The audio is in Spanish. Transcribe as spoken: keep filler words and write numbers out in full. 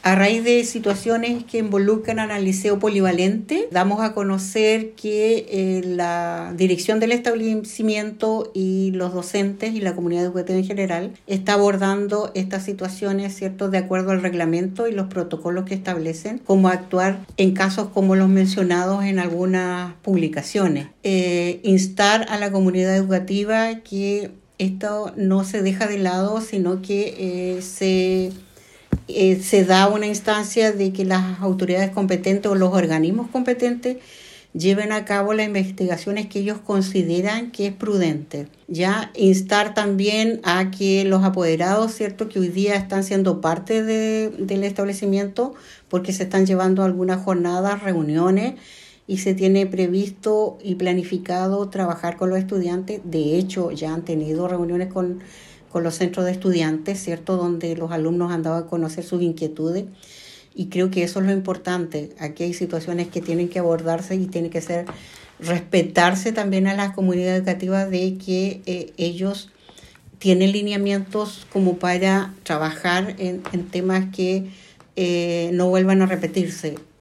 A raíz de situaciones que involucran al liceo polivalente, damos a conocer que eh, la dirección del establecimiento y los docentes y la comunidad educativa en general está abordando estas situaciones, ¿cierto?, de acuerdo al reglamento y los protocolos que establecen, cómo actuar en casos como los mencionados en algunas publicaciones. Eh, instar a la comunidad educativa que esto no se deja de lado, sino que eh, se... Eh, se da una instancia de que las autoridades competentes o los organismos competentes lleven a cabo las investigaciones que ellos consideran que es prudente. Ya instar también a que los apoderados, cierto, que hoy día están siendo parte de, del establecimiento porque se están llevando algunas jornadas, reuniones, y se tiene previsto y planificado trabajar con los estudiantes. De hecho, ya han tenido reuniones con con los centros de estudiantes, ¿cierto?, donde los alumnos han dado a conocer sus inquietudes, y creo que eso es lo importante. Aquí hay situaciones que tienen que abordarse y tiene que ser respetarse también a las comunidades educativas de que eh, ellos tienen lineamientos como para trabajar en, en temas que eh, no vuelvan a repetirse.